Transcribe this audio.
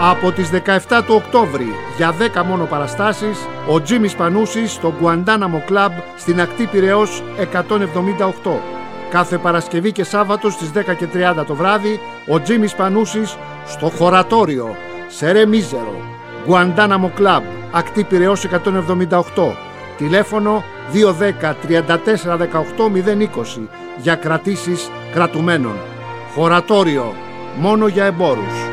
Από τις 17 του Οκτώβρη για 10 μόνο παραστάσεις, ο Τζίμις Πανούσης στο Guantanamo Club στην ακτή Πειραιώς 178. Κάθε Παρασκευή και Σάββατο στις 10:30 το βράδυ, ο Τζίμις Πανούσης στο Χωρατόριο, σε Ρε Μίζερο, Guantanamo Club, ακτή Πειραιώς 178. Τηλέφωνο 210 34 18 020 για κρατήσεις κρατουμένων. Χωρατόριο, μόνο για εμπόρους.